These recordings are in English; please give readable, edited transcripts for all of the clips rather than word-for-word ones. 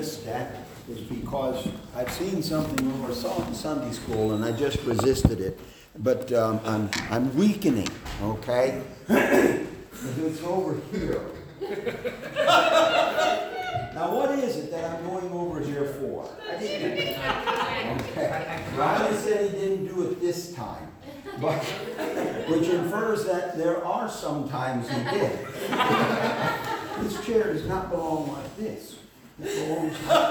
resist that is because I've seen something or saw it in Sunday school and I just resisted it. But I'm weakening, okay? It's over here. Now what is it that I'm going over here for? Okay. Ryan said he didn't do it this time. But, which infers that there are some times he did. This chair does not belong like this. It belongs like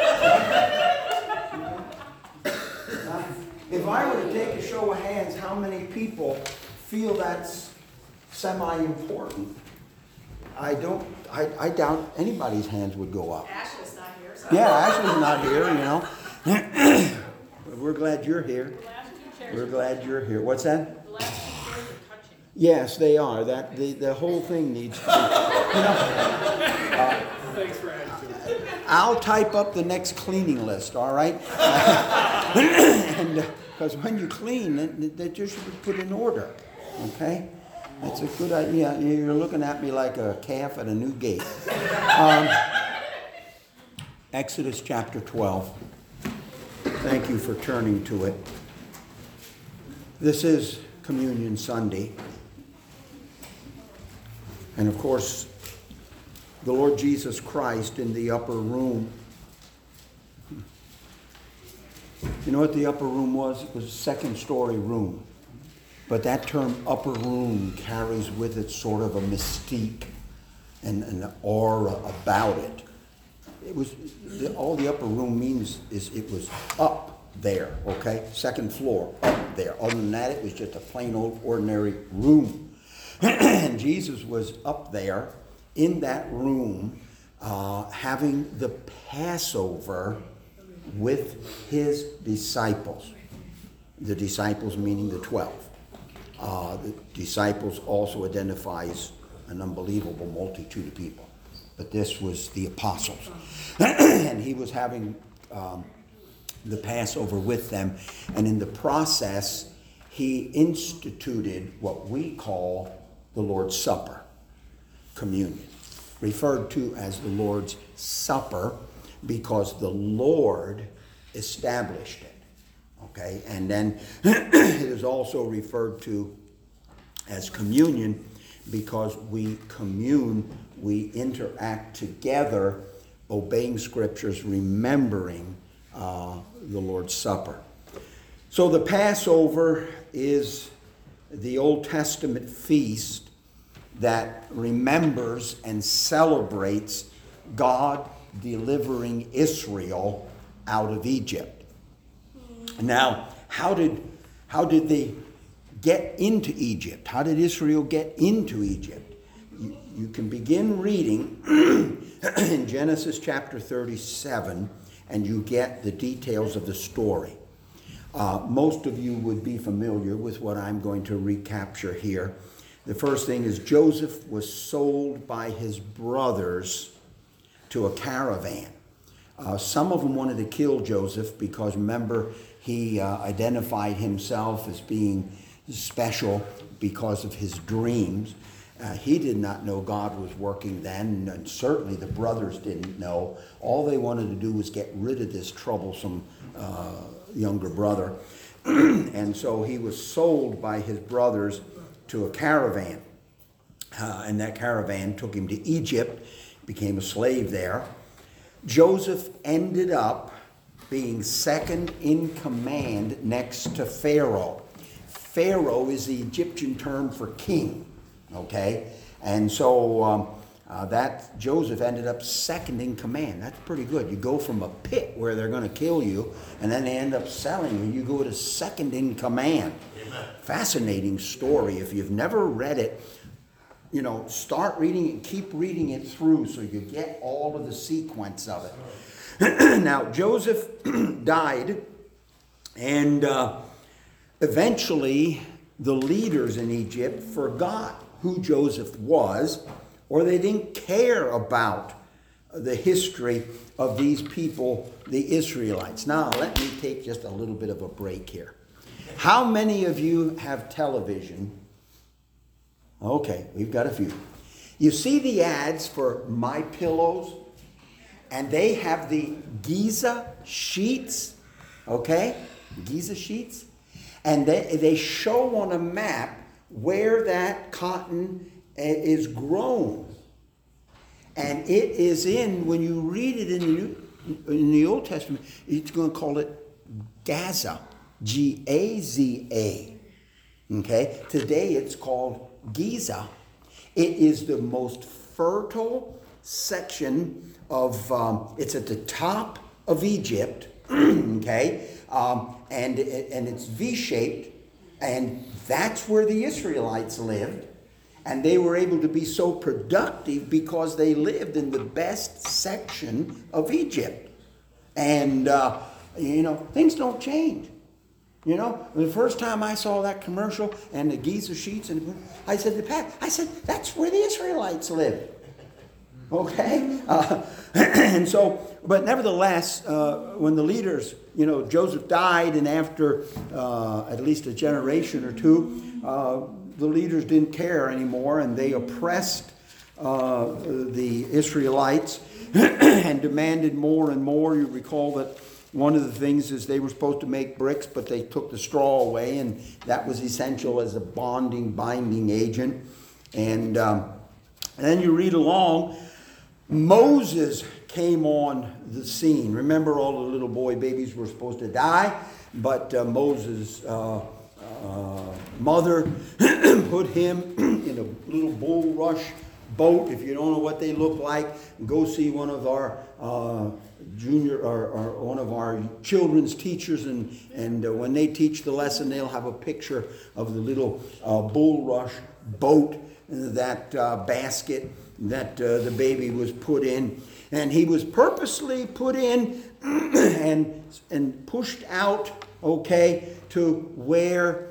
now, if I were to take a show of hands, how many people feel that's semi-important? I doubt anybody's hands would go up. Ashley's not here. So. Yeah, Ashley's not here, you know. But we're glad you're here. We're glad you're here. What's that? The last two chairs are touching. Yes, they are. That the whole thing needs to be. Thanks for adding to it. I'll type up the next cleaning list. All right. And because when you clean, that just should be put in order. Okay. That's a good idea. You're looking at me like a calf at a new gate. Exodus chapter 12. Thank you for turning to it. This is Communion Sunday. And of course, the Lord Jesus Christ in the upper room. You know what the upper room was? It was a second-story room. But that term upper room carries with it sort of a mystique and an aura about it. It was all the upper room means is it was up there, okay? Second floor, up there. Other than that, it was just a plain old ordinary room. And Jesus was up there in that room having the Passover with his disciples. The disciples meaning the 12. The disciples also identifies an unbelievable multitude of people. But this was the apostles. And he was having the Passover with them. And in the process, he instituted what we call the Lord's Supper, communion, referred to as the Lord's Supper because the Lord established it. Okay, and then it is also referred to as communion because we commune, we interact together, obeying scriptures, remembering the Lord's Supper. So the Passover is the Old Testament feast that remembers and celebrates God delivering Israel out of Egypt. Now, how did they get into Egypt? How did Israel get into Egypt? You can begin reading in Genesis chapter 37, and you get the details of the story. Most of you would be familiar with what I'm going to recapture here. The first thing is Joseph was sold by his brothers to a caravan. Some of them wanted to kill Joseph because, remember, he identified himself as being special because of his dreams. He did not know God was working then, and certainly the brothers didn't know. All they wanted to do was get rid of this troublesome younger brother. And so he was sold by his brothers to a caravan. And that caravan took him to Egypt, became a slave there. Joseph ended up being second in command next to Pharaoh. Pharaoh is the Egyptian term for king, okay? And so that Joseph ended up second in command. That's pretty good. You go from a pit where they're going to kill you, and then they end up selling you. You go to second in command. Amen. Fascinating story. If you've never read it, you know, start reading it, keep reading it through so you get all of the sequence of it. Now, Joseph died, and eventually the leaders in Egypt forgot who Joseph was, or they didn't care about the history of these people, the Israelites. Now, let me take just a little bit of a break here. How many of you have television? Okay, we've got a few. You see the ads for My Pillows? And they have the Giza sheets, okay? Giza sheets. And they show on a map where that cotton is grown. And it is when you read it in the Old Testament, it's going to call it Gaza, Gaza. Okay? Today it's called Giza. It is the most fertile section of, it's at the top of Egypt, okay? And it's V-shaped, and that's where the Israelites lived. And they were able to be so productive because they lived in the best section of Egypt. And, things don't change. The first time I saw that commercial and the Giza sheets, and I said to Pat, that's where the Israelites lived. Okay? And so, but nevertheless, when the leaders, Joseph died, and after at least a generation or two, the leaders didn't care anymore, and they oppressed the Israelites and demanded more and more. You recall that one of the things is they were supposed to make bricks, but they took the straw away, and that was essential as a binding agent. And then you read along, Moses came on the scene. Remember, all the little boy babies were supposed to die, but Moses' mother put him in a little bulrush boat. If you don't know what they look like, go see one of our junior or one of our children's teachers, and when they teach the lesson, they'll have a picture of the little bulrush boat, that basket that the baby was put in. And he was purposely put in and pushed out, okay, to where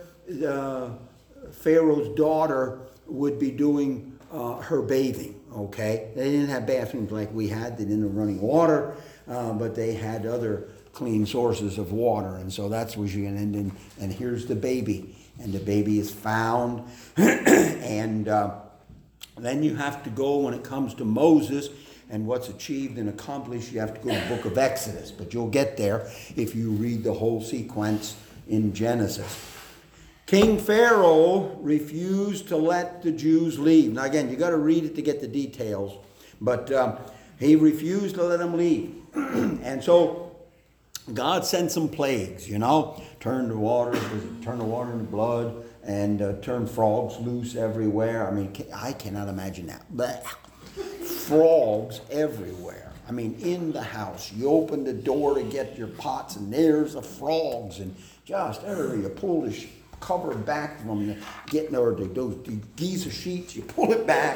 Pharaoh's daughter would be doing her bathing, okay? They didn't have bathrooms like we had. They didn't have running water, but they had other clean sources of water. And so that's where you can end in. And here's the baby. And the baby is found. And then you have to go, when it comes to Moses and what's achieved and accomplished, you have to go to the book of Exodus. But you'll get there if you read the whole sequence in Genesis. King Pharaoh refused to let the Jews leave. Now again, you got to read it to get the details. But he refused to let them leave. And so God sent some plagues, turn the water into blood, and turn frogs loose everywhere. I mean, I cannot imagine that. But frogs everywhere. I mean, in the house. You open the door to get your pots, and there's the frogs, and just everywhere. You pull the cover back from those Giza sheets. You pull it back,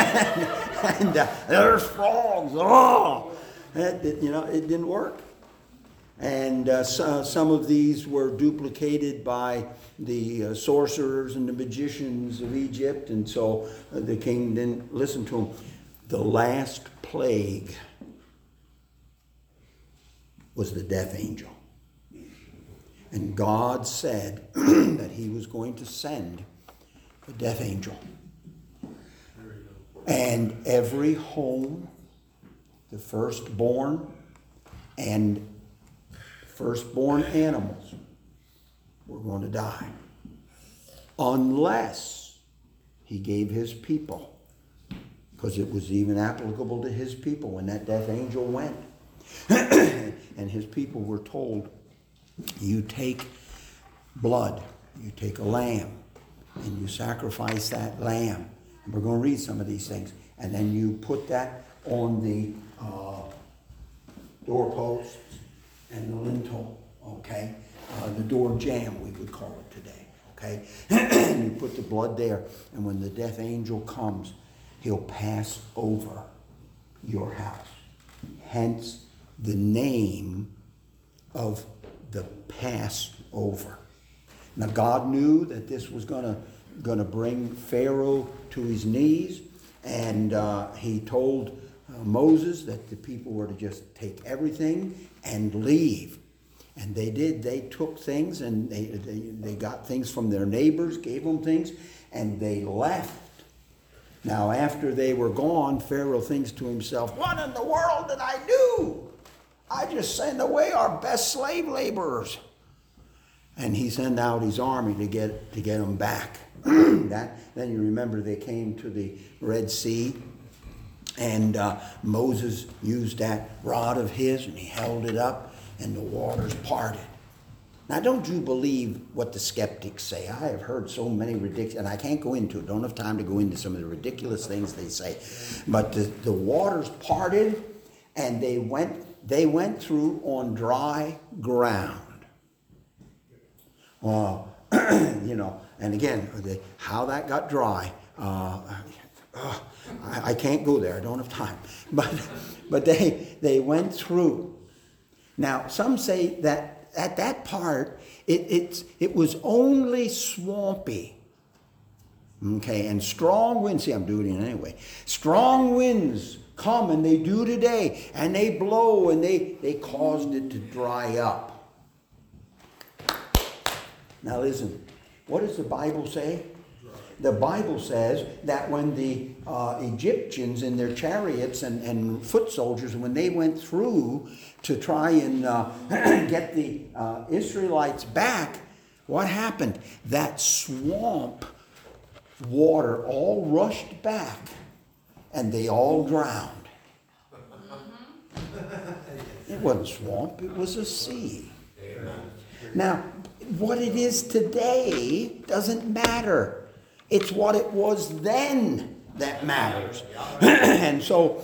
and there's frogs. Oh, it didn't work. And some of these were duplicated by the sorcerers and the magicians of Egypt, and so the king didn't listen to them. The last plague was the death angel. And God said that he was going to send the death angel. And every home, the firstborn and firstborn animals were going to die. Unless he gave his people, because it was even applicable to his people when that death angel went. And his people were told, you take blood, you take a lamb, and you sacrifice that lamb. And we're going to read some of these things. And then you put that on the doorposts and the lintel, okay? The door jamb, we would call it today, okay? And you put the blood there, and when the death angel comes, he'll pass over your house. Hence the name of the Passover. Now God knew that this was going to bring Pharaoh to his knees, and he told Moses that the people were to just take everything and leave. And they did. They took things, and they got things from their neighbors, gave them things, and they left. Now, after they were gone, Pharaoh thinks to himself, what in the world did I do? I just sent away our best slave laborers. And he sent out his army to get them back. Then you remember they came to the Red Sea, and Moses used that rod of his, and he held it up, and the waters parted. Now, don't you believe what the skeptics say? I have heard so many ridiculous, and I can't go into it. Don't have time to go into some of the ridiculous things they say. But the waters parted, and they went through on dry ground. And again, how that got dry, I can't go there. I don't have time. But they went through. Now, some say that at that part, it was only swampy. Okay, and strong winds, see, I'm doing it anyway. Strong winds come, and they do today, and they blow, and they caused it to dry up. Now listen, what does the Bible say? The Bible says that when the Egyptians in their chariots and foot soldiers, when they went through to try and get the Israelites back, what happened? That swamp water all rushed back, and they all drowned. It wasn't swamp, it was a sea. Now, what it is today doesn't matter. It's what it was then that matters. And so,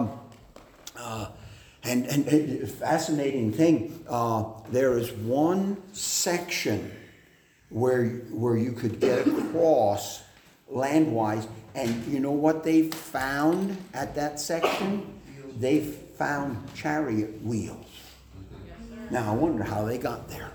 and fascinating thing, there is one section where you could get across landwise, and you know what they found at that section? They found chariot wheels. Now, I wonder how they got there.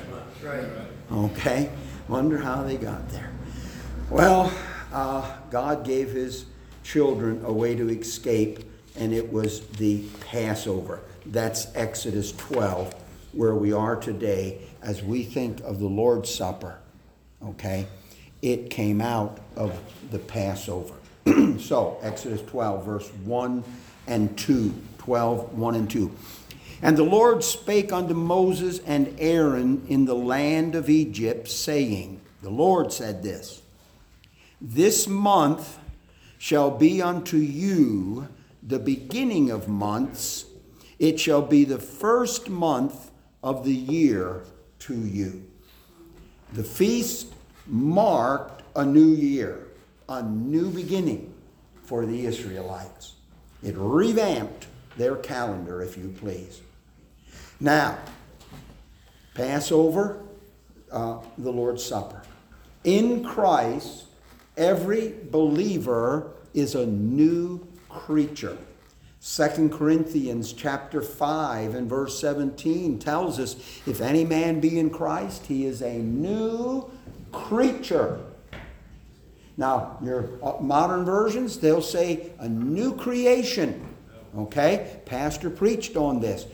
Okay? Wonder how they got there. Well, God gave his children a way to escape, and it was the Passover. That's Exodus 12, where we are today as we think of the Lord's Supper. Okay? It came out of the Passover. So, Exodus 12, verse 1 and 2. 12, 1 and 2. And the Lord spake unto Moses and Aaron in the land of Egypt, saying, the Lord said this, this month shall be unto you the beginning of months. It shall be the first month of the year to you. The feast marked a new year, a new beginning for the Israelites. It revamped their calendar, if you please. Now, Passover, the Lord's Supper. In Christ, every believer is a new creature. 2 Corinthians chapter 5 and verse 17 tells us, if any man be in Christ, he is a new creature. Now, your modern versions, they'll say a new creation. Okay? Pastor preached on this.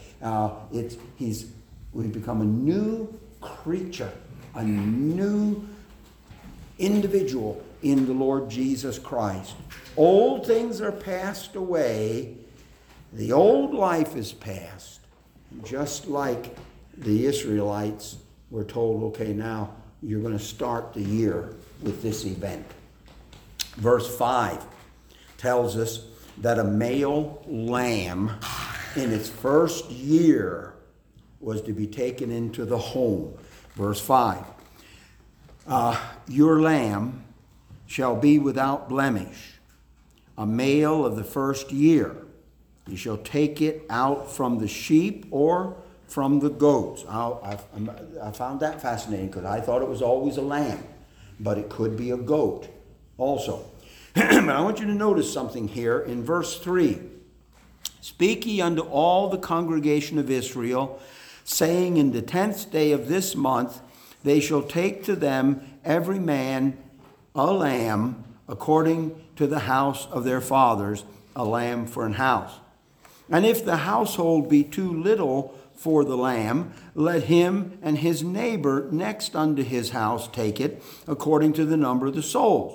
We become a new creature, a new individual in the Lord Jesus Christ. Old things are passed away. The old life is past. Just like the Israelites were told, okay, now you're going to start the year with this event. Verse 5 tells us that a male lamb in its first year was to be taken into the home. Verse 5. Your lamb shall be without blemish, a male of the first year. You shall take it out from the sheep or from the goats. I found that fascinating because I thought it was always a lamb, but it could be a goat also. But I want you to notice something here in verse 3. Speak ye unto all the congregation of Israel, saying, in the 10th day of this month they shall take to them every man a lamb according to the house of their fathers, a lamb for an house. And if the household be too little for the lamb, let him and his neighbor next unto his house take it according to the number of the souls.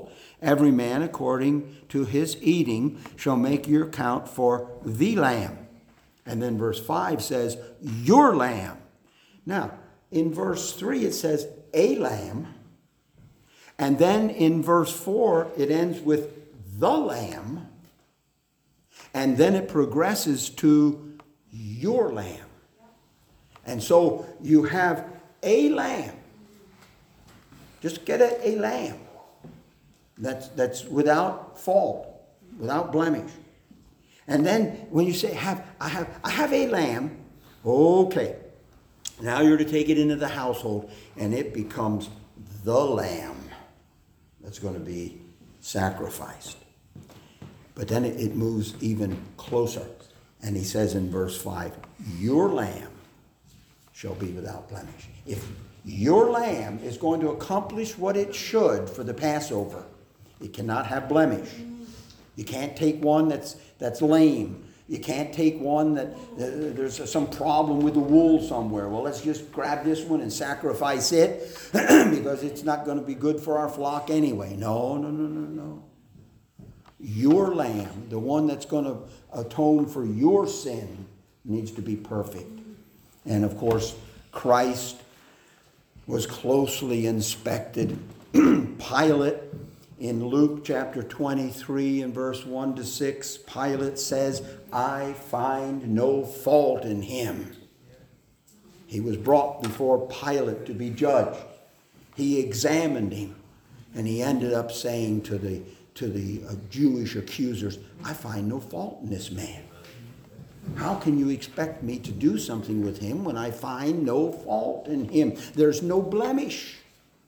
every man according to his eating shall make your count for the lamb. And then verse 5 says, your lamb. Now, in verse 3 it says, a lamb. And then in verse 4 it ends with the lamb. And then it progresses to your lamb. And so you have a lamb. Just get a lamb that's without fault, without blemish. And then when you say, I have a lamb, okay. Now you're to take it into the household, and it becomes the lamb that's going to be sacrificed. But then it moves even closer. And he says in verse 5, your lamb shall be without blemish. If your lamb is going to accomplish what it should for the Passover, it cannot have blemish. You can't take one that's lame. You can't take one that there's some problem with the wool somewhere. Well, let's just grab this one and sacrifice it because it's not going to be good for our flock anyway. No. Your lamb, the one that's going to atone for your sin, needs to be perfect. And of course, Christ was closely inspected. Pilate, in Luke chapter 23 and verse 1 to 6, Pilate says, I find no fault in him. He was brought before Pilate to be judged. He examined him, and he ended up saying to the Jewish accusers, I find no fault in this man. How can you expect me to do something with him when I find no fault in him? There's no blemish.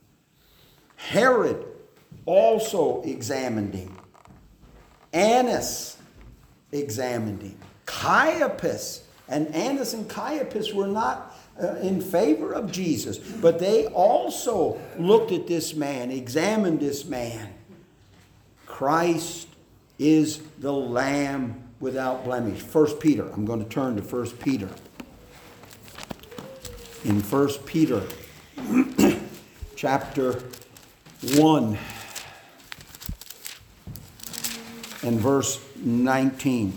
Herod also examined him. Annas examined him. Caiaphas, and Annas and Caiaphas were not in favor of Jesus, but they also looked at this man, examined this man. Christ is the Lamb without blemish. 1 Peter. I'm going to turn to 1 Peter. In 1 Peter chapter 1 and verse 19.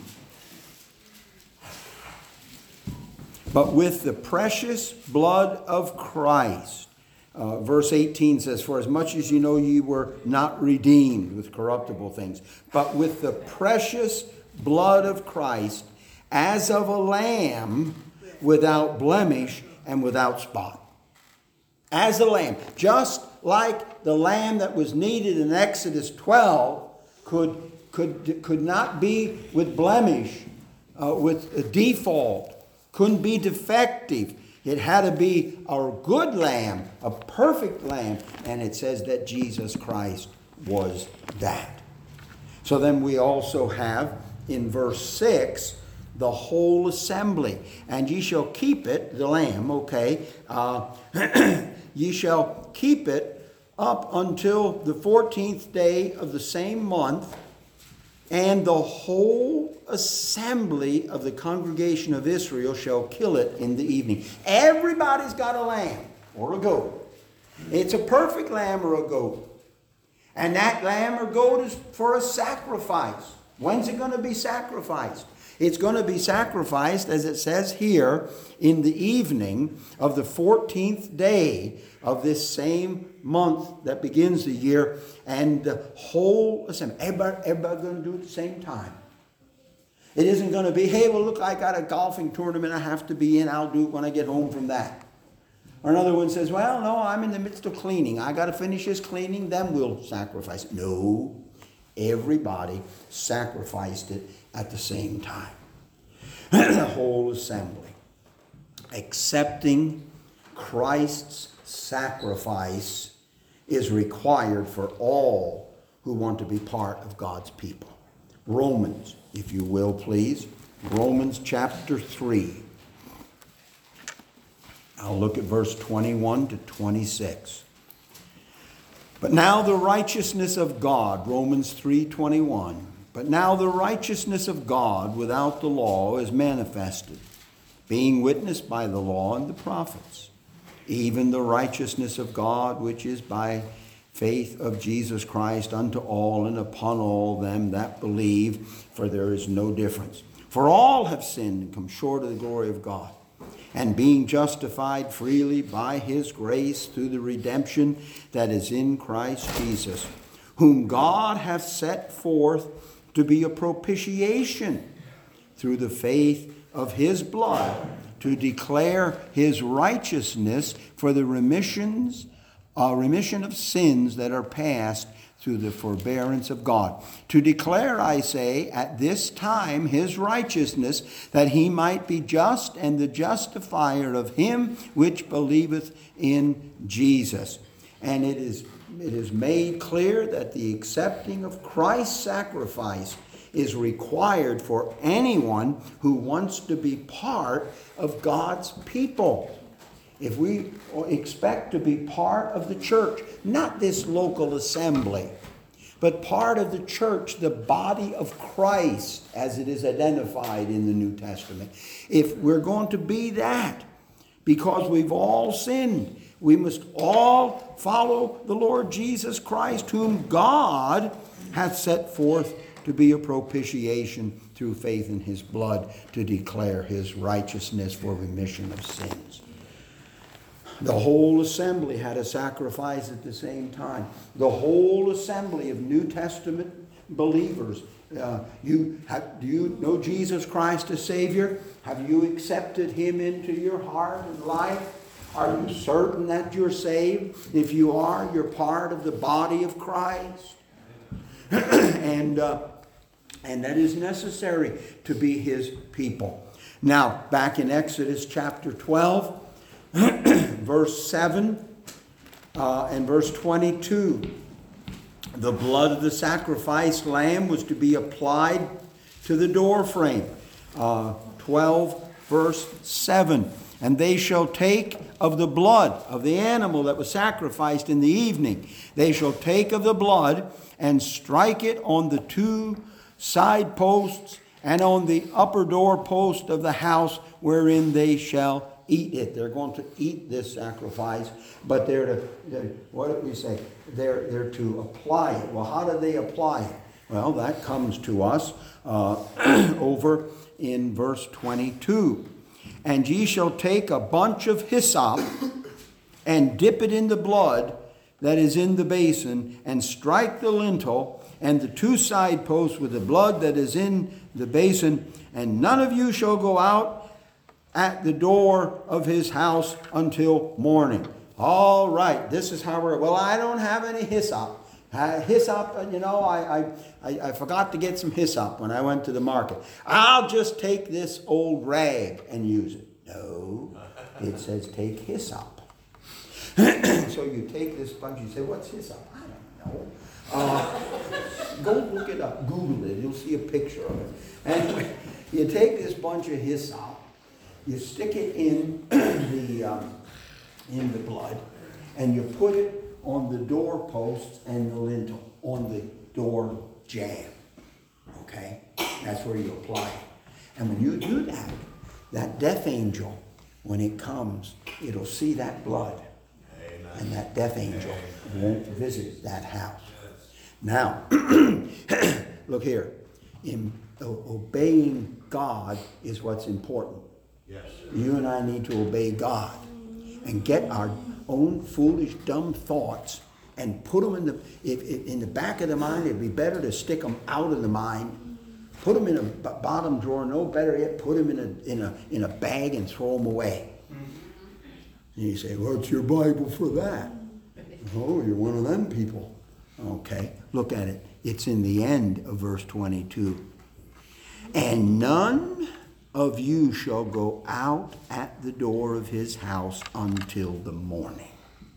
But with the precious blood of Christ. Verse 18 says, for as much as you know ye were not redeemed with corruptible things, but with the precious blood of Christ, as of a lamb without blemish and without spot. As a lamb. Just like the lamb that was needed in Exodus 12 could not be with blemish, with a default, couldn't be defective. It had to be a good lamb, a perfect lamb. And it says that Jesus Christ was that. So then we also have in verse 6, the whole assembly. And ye shall keep it, the lamb, okay. Ye shall keep it up until the 14th day of the same month. And the whole assembly of the congregation of Israel shall kill it in the evening. Everybody's got a lamb or a goat. It's a perfect lamb or a goat. And that lamb or goat is for a sacrifice. When's it going to be sacrificed? It's going to be sacrificed, as it says here, in the evening of the 14th day of this same month that begins the year. And the whole assembly, everybody going to do it at the same time. It isn't going to be, hey, well, look, I got a golfing tournament I have to be in. I'll do it when I get home from that. Or another one says, well, no, I'm in the midst of cleaning. I got to finish this cleaning, then we'll sacrifice it. No, everybody sacrificed it at the same time. The whole assembly. Accepting Christ's sacrifice is required for all who want to be part of God's people. Romans, if you will, please. Romans chapter 3. I'll look at verse 21 to 26. But now the righteousness of God, Romans 3:21. But now the righteousness of God without the law is manifested, being witnessed by the law and the prophets, even the righteousness of God which is by faith of Jesus Christ unto all and upon all them that believe, for there is no difference. For all have sinned and come short of the glory of God, and being justified freely by his grace through the redemption that is in Christ Jesus, whom God hath set forth to be a propitiation through the faith of his blood, to declare his righteousness for the remission of sins that are past through the forbearance of God. To declare, I say, at this time his righteousness, that he might be just and the justifier of him which believeth in Jesus. And it is made clear that the accepting of Christ's sacrifice is required for anyone who wants to be part of God's people. If we expect to be part of the church, not this local assembly, but part of the church, the body of Christ, as it is identified in the New Testament. If we're going to be that, because we've all sinned, we must all follow the Lord Jesus Christ, whom God hath set forth to be a propitiation through faith in his blood, to declare his righteousness for remission of sins. The whole assembly had a sacrifice at the same time. The whole assembly of New Testament believers. Do you know Jesus Christ as Savior? Have you accepted him into your heart and life? Are you certain that you're saved? If you are, you're part of the body of Christ. And that is necessary to be his people. Now, back in Exodus chapter 12, verse 7 and verse 22. The blood of the sacrificed lamb was to be applied to the door frame. 12 verse 7. And they shall take of the blood of the animal that was sacrificed in the evening. They shall take of the blood and strike it on the two side posts and on the upper door post of the house wherein they shall eat it. They're going to eat this sacrifice, but what did we say? They're to apply it. Well, how do they apply it? Well, that comes to us over in verse 22. And ye shall take a bunch of hyssop and dip it in the blood that is in the basin, and strike the lintel and the two side posts with the blood that is in the basin, and none of you shall go out at the door of his house until morning. All right, this is how well, I don't have any hyssop. Hyssop, I forgot to get some hyssop when I went to the market. I'll just take this old rag and use it. No, it says take hyssop. So you take this bunch, you say, what's hyssop? I don't know. Go look it up, Google it, you'll see a picture of it. Anyway, you take this bunch of hyssop, you stick it in the blood, and you put it on the door posts and the lintel, on the door jamb. Okay? That's where you apply it. And when you do that, that death angel, when it comes, it'll see that blood. Amen. And that death angel won't visit that house. Now, look here. Obeying God is what's important. Yes. You and I need to obey God and get our own foolish, dumb thoughts and put them in the back of the mind. It'd be better to stick them out of the mind, put them in a bottom drawer. No, better yet, put them in a bag and throw them away. And you say, "What's your Bible for that?" Oh, you're one of them people. Okay, look at it. It's in the end of verse 22. And none of you shall go out at the door of his house until the morning.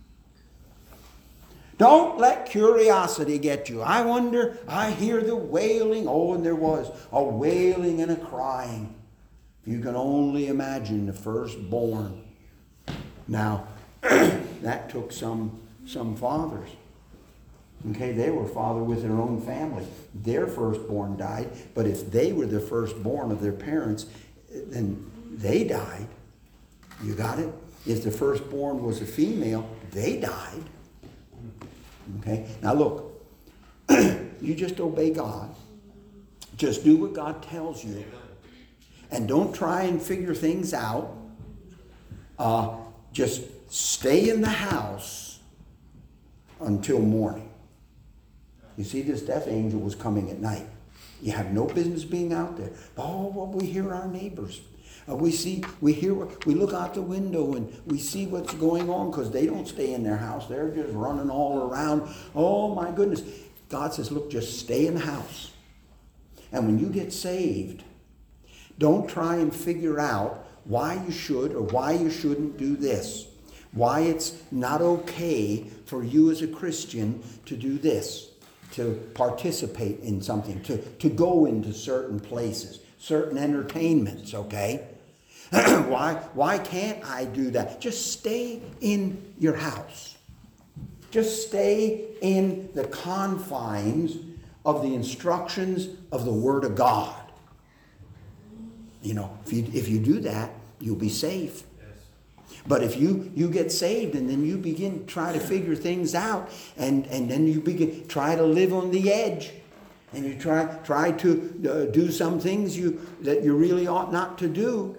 Don't let curiosity get you. I wonder, I hear the wailing. Oh, and there was a wailing and a crying. You can only imagine the firstborn. Now, that took some fathers. Okay, they were fathered with their own family. Their firstborn died, but if they were the firstborn of their parents, then they died. You got it? If the firstborn was a female, they died. Okay? Now look, you just obey God. Just do what God tells you. And don't try and figure things out. Just stay in the house until morning. You see, this death angel was coming at night. You have no business being out there. Oh, well, we hear our neighbors. We look out the window and we see what's going on because they don't stay in their house. They're just running all around. Oh, my goodness. God says, look, just stay in the house. And when you get saved, don't try and figure out why you should or why you shouldn't do this. Why it's not okay for you as a Christian to do this, to participate in something, to go into certain places, certain entertainments, okay? Why can't I do that? Just stay in your house. Just stay in the confines of the instructions of the Word of God. You know, if you do that, you'll be safe. But if you get saved and then you begin to try to figure things out and then you begin try to live on the edge and you try to do some things that you really ought not to do,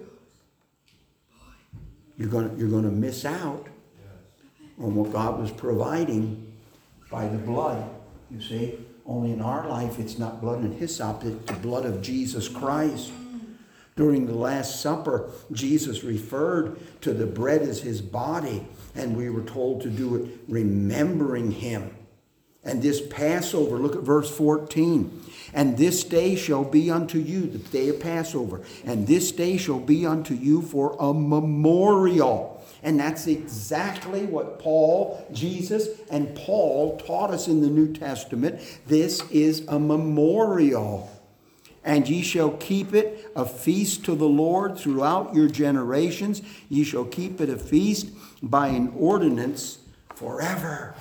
you're going to miss out on what God was providing by the blood. You see, only in our life it's not blood and hyssop, it's the blood of Jesus Christ. During the Last Supper, Jesus referred to the bread as his body, and we were told to do it remembering him. And this Passover, look at verse 14. And this day shall be unto you, the day of Passover, and this day shall be unto you for a memorial. And that's exactly what Jesus and Paul taught us in the New Testament. This is a memorial. And ye shall keep it a feast to the Lord throughout your generations. Ye shall keep it a feast by an ordinance forever.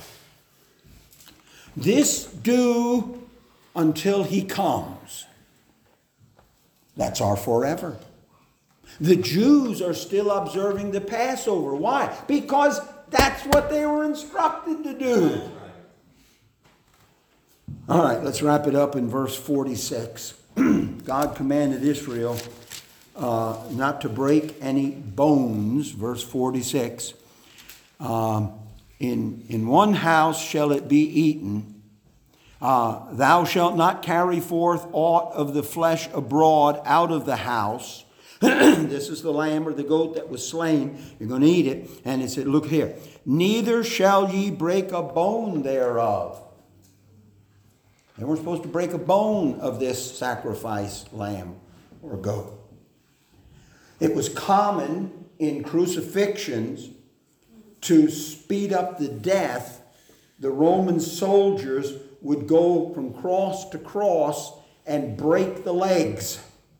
This do until he comes. That's our forever. The Jews are still observing the Passover. Why? Because that's what they were instructed to do. All right, let's wrap it up in verse 46. God commanded Israel not to break any bones, verse 46. In one house shall it be eaten. Thou shalt not carry forth aught of the flesh abroad out of the house. This is the lamb or the goat that was slain. You're going to eat it. And it said, look here. Neither shall ye break a bone thereof. They weren't supposed to break a bone of this sacrificed lamb or goat. It was common in crucifixions to speed up the death. The Roman soldiers would go from cross to cross and break the legs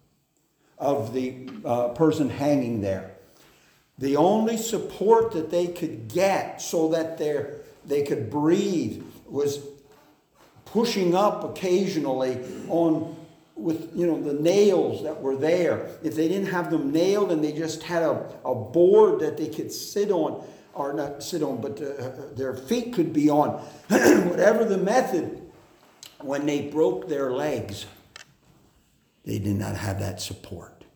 of the person hanging there. The only support that they could get so that they could breathe was pushing up occasionally with the nails that were there. If they didn't have them nailed and they just had a board that they could sit on, or not sit on, but their feet could be on, whatever the method, when they broke their legs, they did not have that support.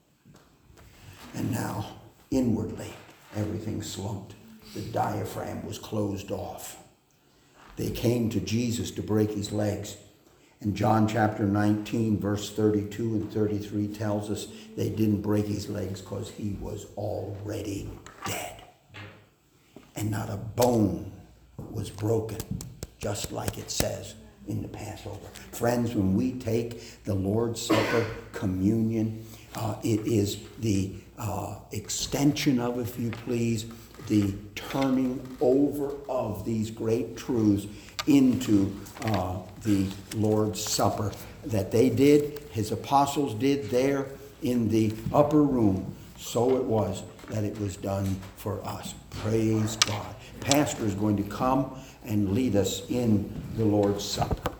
And now, inwardly, everything slumped. The diaphragm was closed off. They came to Jesus to break his legs. And John chapter 19, verse 32 and 33 tells us they didn't break his legs because he was already dead. And not a bone was broken, just like it says in the Passover. Friends, when we take the Lord's Supper, communion, it is the extension of, if you please, the turning over of these great truths into the Lord's Supper that they did, his apostles did there in the upper room. So it was that it was done for us. Praise God. Pastor is going to come and lead us in the Lord's Supper.